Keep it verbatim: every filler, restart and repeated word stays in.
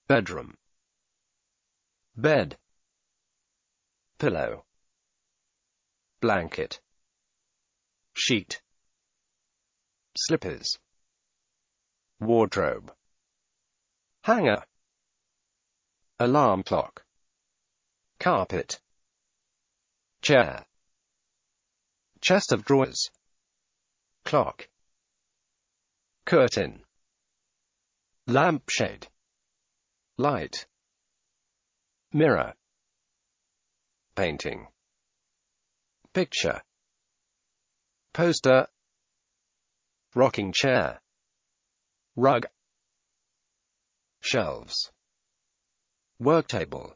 bedroom, bed, pillow, blanket, sheet, slippers, wardrobe, hanger, alarm clock, carpet, chair, chest of drawers, clock, curtain, lampshade, light, mirror, painting, picture, poster, rocking chair, rug, shelves, work table,